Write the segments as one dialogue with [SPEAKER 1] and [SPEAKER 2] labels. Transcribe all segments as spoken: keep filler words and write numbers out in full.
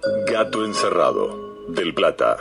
[SPEAKER 1] Gato encerrado, del Plata.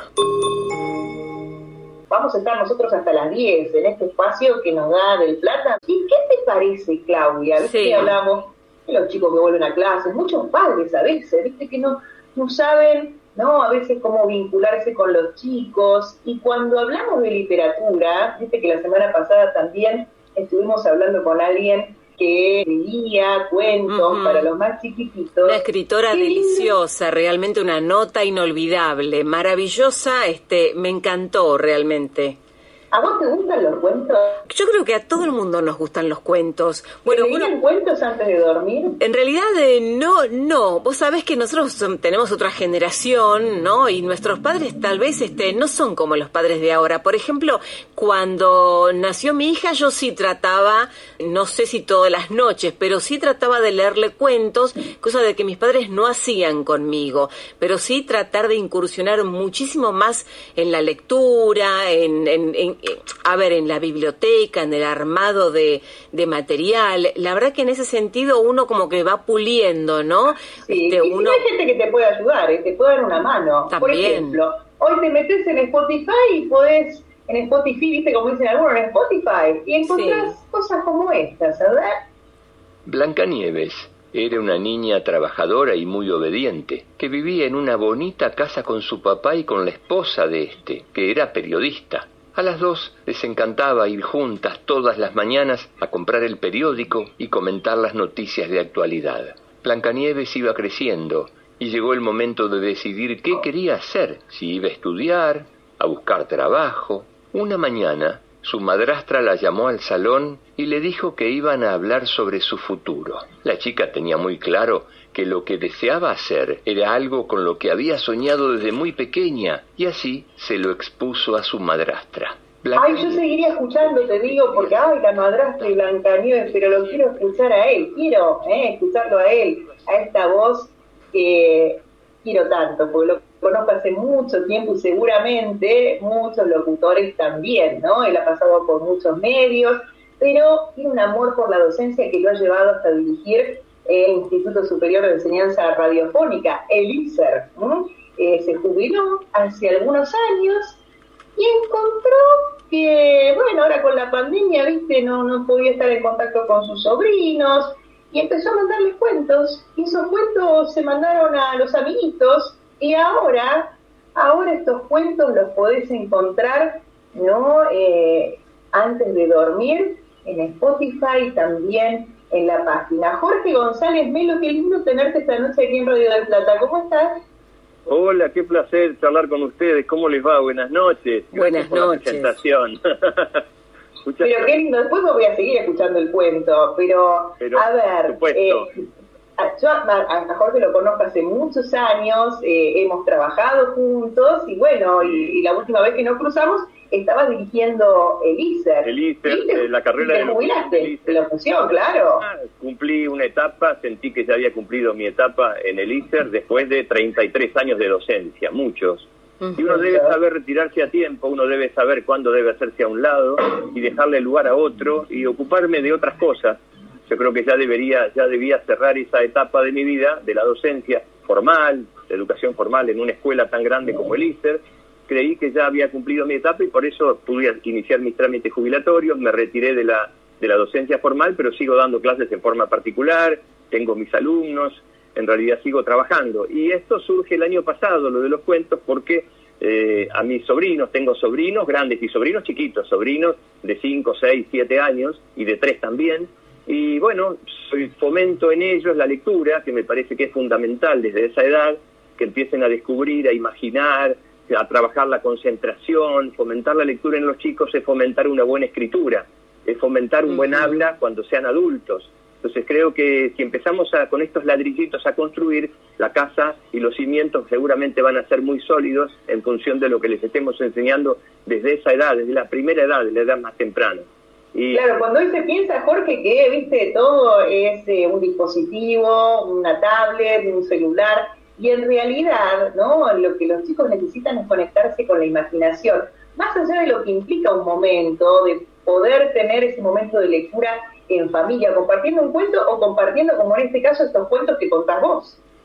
[SPEAKER 2] Vamos a estar nosotros hasta las diez en este espacio que nos da Del Plata. ¿Y qué te parece, Claudia? ¿Viste
[SPEAKER 3] Sí.
[SPEAKER 2] que hablamos de los chicos que vuelven a clases? Muchos padres a veces, ¿viste? Que no, no saben, ¿no? A veces cómo vincularse con los chicos. Y cuando hablamos de literatura, ¿viste? Que la semana pasada también estuvimos hablando con alguien que leía cuentos uh-huh. para los más chiquititos.
[SPEAKER 3] Una escritora Qué deliciosa, lindo. Realmente una nota inolvidable, maravillosa, este, me encantó realmente.
[SPEAKER 2] ¿A vos te gustan los cuentos?
[SPEAKER 3] Yo creo que a todo el mundo nos gustan los cuentos. Bueno,
[SPEAKER 2] ¿Te leían cuentos antes de dormir?
[SPEAKER 3] En realidad eh, no, no. Vos sabés que nosotros tenemos otra generación, ¿no? Y nuestros padres tal vez este, no son como los padres de ahora. Por ejemplo, cuando nació mi hija, yo sí trataba, no sé si todas las noches, pero sí trataba de leerle cuentos, cosa de que mis padres no hacían conmigo. Pero sí tratar de incursionar muchísimo más en la lectura, en... en, en a ver, en la biblioteca, en el armado de, de material. La verdad que en ese sentido uno como que va puliendo, ¿no?
[SPEAKER 2] Sí,
[SPEAKER 3] este,
[SPEAKER 2] y
[SPEAKER 3] uno...
[SPEAKER 2] hay gente que te puede ayudar, ¿eh? Te puede dar una mano.
[SPEAKER 3] También.
[SPEAKER 2] Por ejemplo, hoy te metes en Spotify y podés, en Spotify, viste como dicen algunos, en Spotify, y encontrás sí. cosas como estas, ¿verdad?
[SPEAKER 4] Blancanieves era una niña trabajadora y muy obediente, que vivía en una bonita casa con su papá y con la esposa de este, que era periodista. A las dos les encantaba ir juntas todas las mañanas a comprar el periódico y comentar las noticias de actualidad. Blancanieves iba creciendo y llegó el momento de decidir qué quería hacer, si iba a estudiar, a buscar trabajo. Una mañana, su madrastra la llamó al salón y le dijo que iban a hablar sobre su futuro. La chica tenía muy claro que lo que deseaba hacer era algo con lo que había soñado desde muy pequeña, y así se lo expuso a su madrastra.
[SPEAKER 2] Ay, yo seguiría escuchando, te digo, porque ay, la madrastra y Blancanieves, pero lo quiero escuchar a él, quiero eh, escucharlo a él, a esta voz que quiero tanto, porque lo conozco hace mucho tiempo y seguramente muchos locutores también, ¿no? Él ha pasado por muchos medios, pero tiene un amor por la docencia que lo ha llevado hasta dirigir el Instituto Superior de Enseñanza Radiofónica, el I S E R. ¿no? Eh, se jubiló hace algunos años y encontró que, bueno, ahora con la pandemia, viste, no, no podía estar en contacto con sus sobrinos y empezó a mandarles cuentos, y esos cuentos se mandaron a los amiguitos, y ahora, ahora estos cuentos los podés encontrar, ¿no? Eh, antes de dormir, en Spotify, también en la página. Jorge González Melo, qué lindo tenerte esta noche aquí en Radio del Plata. ¿Cómo estás?
[SPEAKER 5] Hola, qué placer charlar con ustedes. ¿Cómo les va? Buenas noches.
[SPEAKER 3] Buenas
[SPEAKER 5] por
[SPEAKER 3] noches.
[SPEAKER 5] La presentación.
[SPEAKER 2] Pero qué lindo, después me voy a seguir escuchando el cuento, pero, pero a ver, eh, yo a, a Jorge lo conozco hace muchos años, eh, hemos trabajado juntos y bueno, y, y la última vez que nos cruzamos estabas dirigiendo el I S E R.
[SPEAKER 5] El I S E R, eh, la carrera
[SPEAKER 2] de jubilaste, de locución, claro.
[SPEAKER 5] Ah, cumplí una etapa, sentí que ya había cumplido mi etapa en el I S E R después de treinta y tres años de docencia, muchos. Y uno debe saber retirarse a tiempo, uno debe saber cuándo debe hacerse a un lado y dejarle lugar a otro y ocuparme de otras cosas. Yo creo que ya debería, ya debía cerrar esa etapa de mi vida, de la docencia formal, de educación formal en una escuela tan grande como el I S E R. Creí que ya había cumplido mi etapa y por eso pude iniciar mis trámites jubilatorios, me retiré de la, de la docencia formal, pero sigo dando clases en forma particular, tengo mis alumnos, en realidad sigo trabajando. Y esto surge el año pasado, lo de los cuentos, porque eh, a mis sobrinos, tengo sobrinos grandes y sobrinos chiquitos, sobrinos de cinco, seis, siete años y de tres también, y bueno, soy, fomento en ellos la lectura, que me parece que es fundamental desde esa edad, que empiecen a descubrir, a imaginar, a trabajar la concentración. Fomentar la lectura en los chicos es fomentar una buena escritura, es fomentar un uh-huh. buen habla cuando sean adultos. Entonces creo que si empezamos a, con estos ladrillitos a construir, la casa y los cimientos seguramente van a ser muy sólidos en función de lo que les estemos enseñando desde esa edad, desde la primera edad, de la edad más temprana. Y,
[SPEAKER 2] claro, cuando hoy se piensa, Jorge, que viste todo es eh, un dispositivo, una tablet, un celular, y en realidad, ¿no? Lo que los chicos necesitan es conectarse con la imaginación, más allá de lo que implica un momento, de poder tener ese momento de lectura en familia, compartiendo un cuento o compartiendo, como en este caso, estos cuentos que contás vos.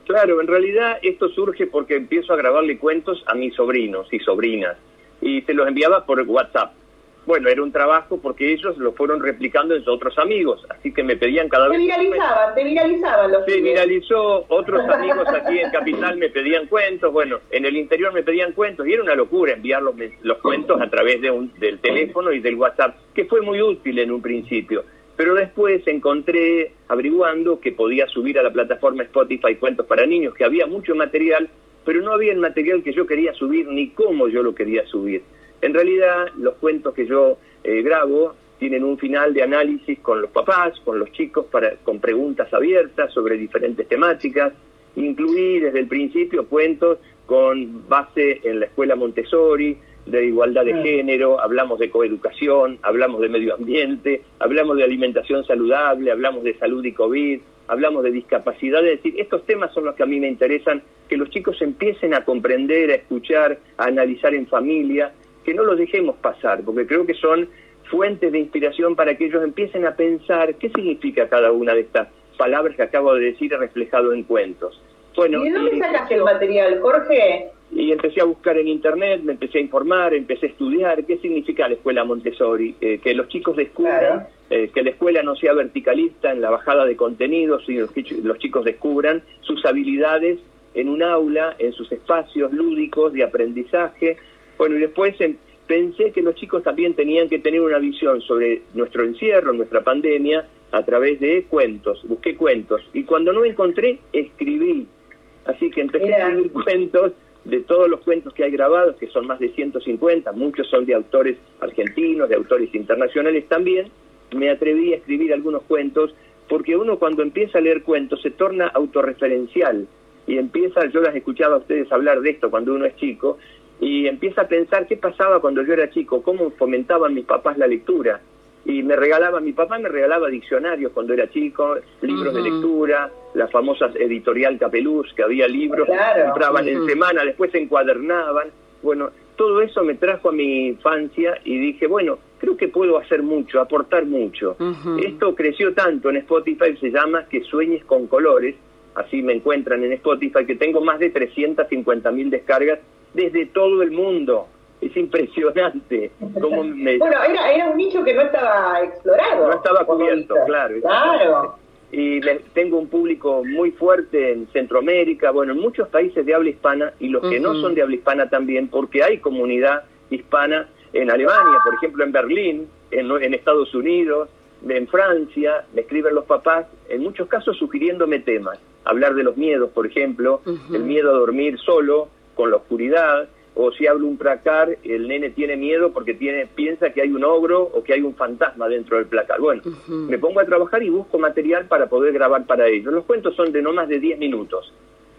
[SPEAKER 5] Claro, en realidad esto surge porque empiezo a grabarle cuentos a mis sobrinos y sobrinas y se los enviaba por WhatsApp. Bueno, era un trabajo porque ellos lo fueron replicando en sus otros amigos, así que me pedían cada vez...
[SPEAKER 2] Te viralizaban, te viralizaban los...
[SPEAKER 5] Se viralizó, otros amigos aquí en Capital me pedían cuentos, bueno, en el interior me pedían cuentos y era una locura enviar los, los cuentos a través de un, del teléfono y del WhatsApp, que fue muy útil en un principio. Pero después encontré, averiguando, que podía subir a la plataforma Spotify cuentos para niños, que había mucho material, pero no había el material que yo quería subir ni cómo yo lo quería subir. En realidad, los cuentos que yo eh, grabo tienen un final de análisis con los papás, con los chicos, para, con preguntas abiertas sobre diferentes temáticas. Incluí desde el principio cuentos con base en la escuela Montessori, de igualdad de género, hablamos de coeducación, hablamos de medio ambiente, hablamos de alimentación saludable, hablamos de salud y COVID, hablamos de discapacidad. Es decir, estos temas son los que a mí me interesan, que los chicos empiecen a comprender, a escuchar, a analizar en familia, que no los dejemos pasar, porque creo que son fuentes de inspiración para que ellos empiecen a pensar qué significa cada una de estas palabras que acabo de decir reflejado en cuentos. Bueno,
[SPEAKER 2] ¿y de dónde
[SPEAKER 5] y
[SPEAKER 2] sacaste el material, Jorge?
[SPEAKER 5] Y empecé a buscar en internet, me empecé a informar, empecé a estudiar qué significa la escuela Montessori, eh, que los chicos descubran, claro. eh, que la escuela no sea verticalista en la bajada de contenidos, y los, los chicos descubran sus habilidades en un aula, en sus espacios lúdicos de aprendizaje. Bueno, y después eh, pensé que los chicos también tenían que tener una visión sobre nuestro encierro, nuestra pandemia, a través de cuentos. Busqué cuentos, y cuando no encontré, escribí. Así que empecé Mira. a escribir cuentos, de todos los cuentos que hay grabados, que son más de ciento cincuenta, muchos son de autores argentinos, de autores internacionales también. Me atreví a escribir algunos cuentos, porque uno cuando empieza a leer cuentos se torna autorreferencial, y empieza, yo las escuchaba a ustedes hablar de esto cuando uno es chico, y empieza a pensar qué pasaba cuando yo era chico, cómo fomentaban mis papás la lectura. Y me regalaba, mi papá me regalaba diccionarios cuando era chico, libros uh-huh. de lectura, la famosa editorial Capeluz, que había libros, claro. compraban uh-huh. en semana, después se encuadernaban. Bueno, todo eso me trajo a mi infancia y dije, bueno, creo que puedo hacer mucho, aportar mucho. Uh-huh. Esto creció tanto en Spotify, se llama Que Sueñes con Colores, así me encuentran en Spotify, que tengo más de trescientas cincuenta mil descargas desde todo el mundo. Es impresionante. Cómo me...
[SPEAKER 2] Bueno, era, era un nicho que no estaba explorado.
[SPEAKER 5] No estaba cubierto, claro.
[SPEAKER 2] Claro.
[SPEAKER 5] Y le, tengo un público muy fuerte en Centroamérica, bueno, en muchos países de habla hispana, y los uh-huh. que no son de habla hispana también, porque hay comunidad hispana en Alemania, por ejemplo en Berlín, en, en Estados Unidos, en Francia. Me escriben los papás, en muchos casos sugiriéndome temas. Hablar de los miedos, por ejemplo, uh-huh. el miedo a dormir solo, con la oscuridad. O si hablo un placar, el nene tiene miedo porque tiene piensa que hay un ogro o que hay un fantasma dentro del placar. Bueno, uh-huh. me pongo a trabajar y busco material para poder grabar para ellos. Los cuentos son de no más de diez minutos.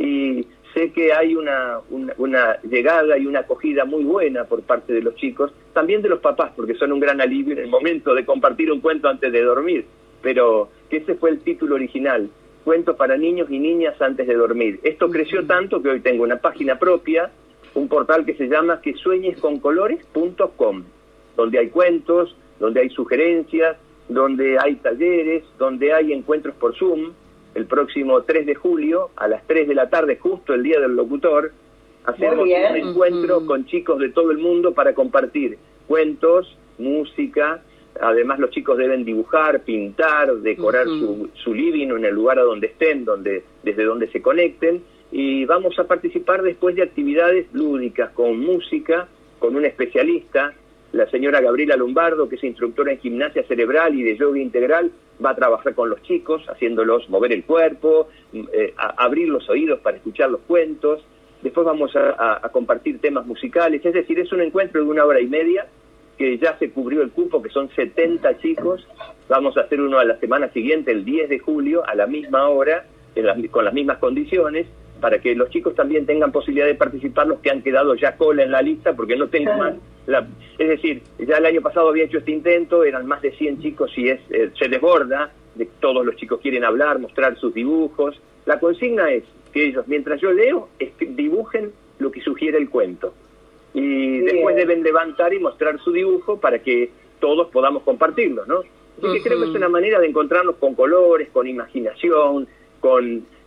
[SPEAKER 5] Y sé que hay una, una, una llegada y una acogida muy buena por parte de los chicos, también de los papás, porque son un gran alivio en el momento de compartir un cuento antes de dormir. Pero que ese fue el título original, Cuentos para niños y niñas antes de dormir. Esto uh-huh. creció tanto que hoy tengo una página propia, un portal que se llama que sueñes con colores punto com, donde hay cuentos, donde hay sugerencias, donde hay talleres, donde hay encuentros por Zoom. El próximo tres de julio, a las tres de la tarde, justo el día del locutor, hacemos un encuentro uh-huh. con chicos de todo el mundo para compartir cuentos, música. Además, los chicos deben dibujar, pintar, decorar uh-huh. su, su living en el lugar a donde estén, donde, desde donde se conecten. Y vamos a participar después de actividades lúdicas, con música, con un especialista. La señora Gabriela Lombardo, que es instructora en gimnasia cerebral y de yoga integral, va a trabajar con los chicos, haciéndolos mover el cuerpo, eh, a abrir los oídos para escuchar los cuentos. Después vamos a, a, a compartir temas musicales, es decir, es un encuentro de una hora y media, que ya se cubrió el cupo, que son setenta chicos. Vamos a hacer uno a la semana siguiente, el diez de julio, a la misma hora, en las, con las mismas condiciones, para que los chicos también tengan posibilidad de participar, los que han quedado ya cola en la lista, porque no tengo más. La, es decir, ya el año pasado había hecho este intento, eran más de cien chicos y es eh, se desborda, de, todos los chicos quieren hablar, mostrar sus dibujos. La consigna es que ellos, mientras yo leo, es que dibujen lo que sugiere el cuento. Y Bien. después deben levantar y mostrar su dibujo para que todos podamos compartirlo, ¿no? Así uh-huh. que creo que es una manera de encontrarnos con colores, con imaginación, con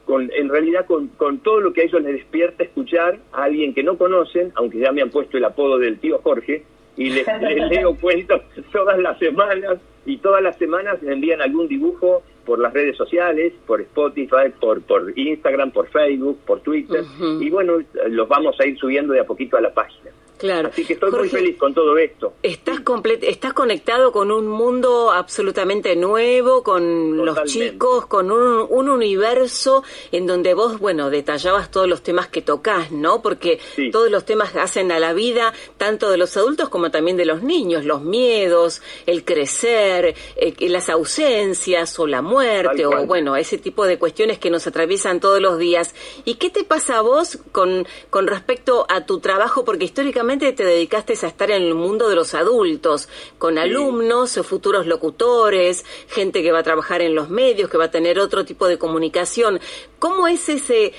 [SPEAKER 5] con en realidad con, con todo lo que a ellos les despierta escuchar a alguien que no conocen, aunque ya me han puesto el apodo del tío Jorge, y les, les leo cuentos todas las semanas, y todas las semanas me envían algún dibujo por las redes sociales, por Spotify, por, por Instagram, por Facebook, por Twitter, uh-huh. y bueno, los vamos a ir subiendo de a poquito a la página.
[SPEAKER 3] Claro.
[SPEAKER 5] Así que estoy
[SPEAKER 3] Jorge,
[SPEAKER 5] muy feliz con todo esto.
[SPEAKER 3] Estás complet- estás conectado con un mundo absolutamente nuevo, con Totalmente. Los chicos, con un, un universo en donde vos, bueno, detallabas todos los temas que tocás, ¿no? Porque sí. todos los temas hacen a la vida, tanto de los adultos como también de los niños, los miedos, el crecer, eh, las ausencias o la muerte, o bueno, ese tipo de cuestiones que nos atraviesan todos los días. ¿Y qué te pasa a vos con, con respecto a tu trabajo? Porque históricamente te dedicaste a estar en el mundo de los adultos, con sí. alumnos, futuros locutores, gente que va a trabajar en los medios, que va a tener otro tipo de comunicación. ¿Cómo es ese,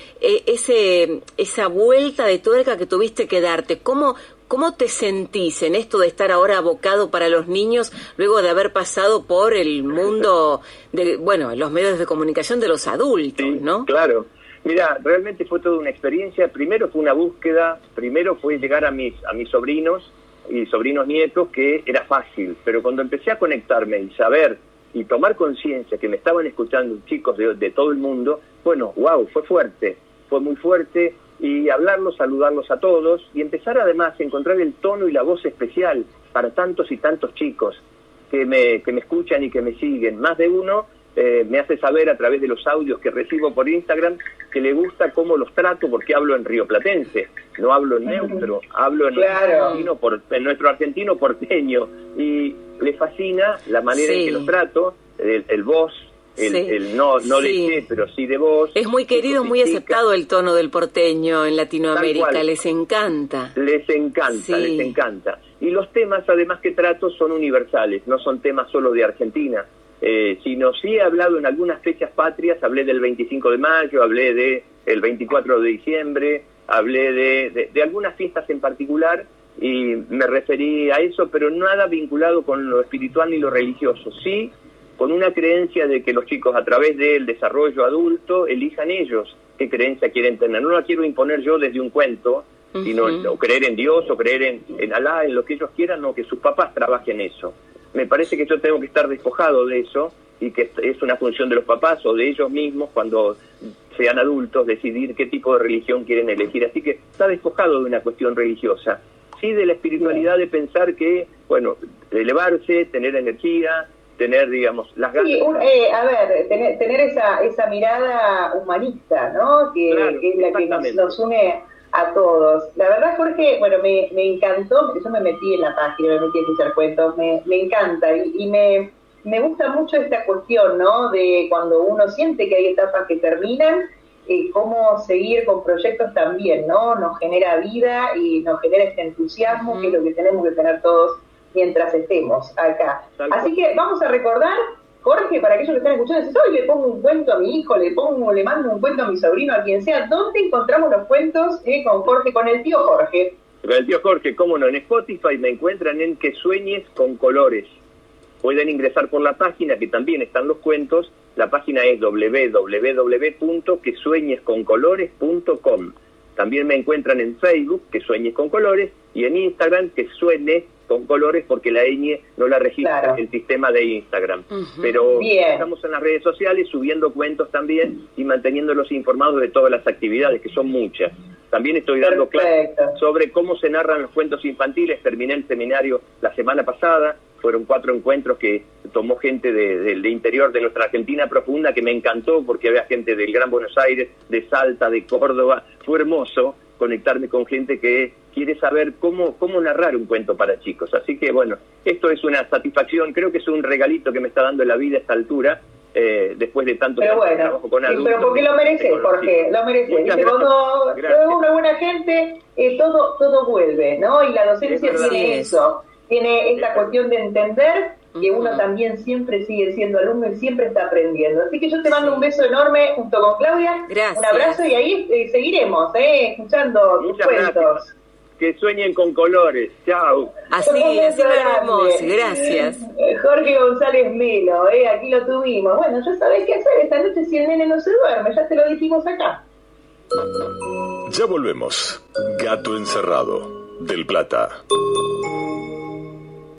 [SPEAKER 3] ese, esa vuelta de tuerca que tuviste que darte? ¿Cómo, cómo te sentís en esto de estar ahora abocado para los niños luego de haber pasado por el mundo de, bueno, los medios de comunicación de los adultos,
[SPEAKER 5] sí,
[SPEAKER 3] ¿no?
[SPEAKER 5] Claro. Mira, realmente fue toda una experiencia. Primero fue una búsqueda, primero fue llegar a mis a mis sobrinos y sobrinos nietos, que era fácil, pero cuando empecé a conectarme y saber y tomar conciencia que me estaban escuchando chicos de, de todo el mundo, bueno, wow, fue fuerte, fue muy fuerte, y hablarlos, saludarlos a todos, y empezar además a encontrar el tono y la voz especial para tantos y tantos chicos que me, que me escuchan y que me siguen. Más de uno Eh, me hace saber a través de los audios que recibo por Instagram que le gusta cómo los trato, porque hablo en rioplatense, no hablo en neutro, hablo en,
[SPEAKER 2] claro.
[SPEAKER 5] nuestro, argentino por, en nuestro argentino porteño, y le fascina la manera sí. en que los trato, el, el vos, el, sí. el no, no sí. de qué, pero sí de vos.
[SPEAKER 3] Es muy querido, muy aceptado el tono del porteño en Latinoamérica, les encanta.
[SPEAKER 5] Les encanta, sí. les encanta. Y los temas además que trato son universales, no son temas solo de Argentina. Eh, sino sí he hablado en algunas fechas patrias, hablé del veinticinco de mayo, hablé de el veinticuatro de diciembre, hablé de, de, de algunas fiestas en particular, y me referí a eso, pero nada vinculado con lo espiritual ni lo religioso, sí con una creencia de que los chicos a través del desarrollo adulto elijan ellos qué creencia quieren tener. No la quiero imponer yo desde un cuento, uh-huh. sino o creer en Dios o creer en, en Alá, en lo que ellos quieran, no, que sus papás trabajen eso. Me parece que yo tengo que estar despojado de eso, y que es una función de los papás o de ellos mismos cuando sean adultos decidir qué tipo de religión quieren elegir. Así que está despojado de una cuestión religiosa, sí de la espiritualidad, de pensar que, bueno, elevarse, tener energía, tener, digamos, las ganas.
[SPEAKER 2] Sí, un, eh, a ver, tener, tener esa esa mirada humanista, ¿no? Que,
[SPEAKER 5] claro,
[SPEAKER 2] que es la que nos, nos une a todos. La verdad, Jorge, bueno, me, me encantó, yo me metí en la página, me metí a escuchar cuentos, me, me encanta, y, y me, me gusta mucho esta cuestión, ¿no? De cuando uno siente que hay etapas que terminan, eh, cómo seguir con proyectos también, ¿no? Nos genera vida y nos genera este entusiasmo, mm. que es lo que tenemos que tener todos mientras estemos acá. Así que vamos a recordar, Jorge, para aquellos que están escuchando, si hoy le pongo un cuento a mi hijo, le pongo, le mando un cuento a mi sobrino, a quien sea, ¿dónde encontramos los cuentos eh, con Jorge, con el tío Jorge?
[SPEAKER 5] Con el tío Jorge, cómo no, en Spotify me encuentran en Que Sueñes con Colores. Pueden ingresar por la página, que también están los cuentos. La página es doble u doble u doble u punto que sueñes con colores punto com. También me encuentran en Facebook, Que Sueñes con Colores, y en Instagram, Que Suene con Colores, porque la ñ no la registra claro. el sistema de Instagram. Uh-huh. Pero Bien. Estamos en las redes sociales subiendo cuentos también y manteniéndolos informados de todas las actividades, que son muchas. También estoy dando clases sobre cómo se narran los cuentos infantiles. Terminé el seminario la semana pasada. Fueron cuatro encuentros que tomó gente de, de, de interior de nuestra Argentina profunda, que me encantó, porque había gente del Gran Buenos Aires, de Salta, de Córdoba. Fue hermoso conectarme con gente que quiere saber cómo cómo narrar un cuento para chicos. Así que, bueno, esto es una satisfacción. Creo que es un regalito que me está dando la vida a esta altura, eh, después de tanto
[SPEAKER 2] pero bueno,
[SPEAKER 5] trabajo con adultos.
[SPEAKER 2] Pero porque lo mereces, Jorge, lo mereces. Dice, cuando es una buena gente, eh, todo todo vuelve, ¿no? Y la docencia tiene eso, tiene esta cuestión de entender que uno también siempre sigue siendo alumno y siempre está aprendiendo. Así que yo te mando un beso enorme junto con Claudia.
[SPEAKER 3] Gracias.
[SPEAKER 2] Un abrazo, y ahí eh, seguiremos, eh, escuchando tus cuentos.
[SPEAKER 5] Gracias. que sueñen con colores. Chao.
[SPEAKER 3] Así, así lo haremos. Gracias.
[SPEAKER 2] Jorge González Melo, eh, aquí lo tuvimos. Bueno, ya sabés qué hacer esta noche si el nene no se duerme, ya te lo dijimos acá.
[SPEAKER 1] Ya volvemos. Gato encerrado, del Plata.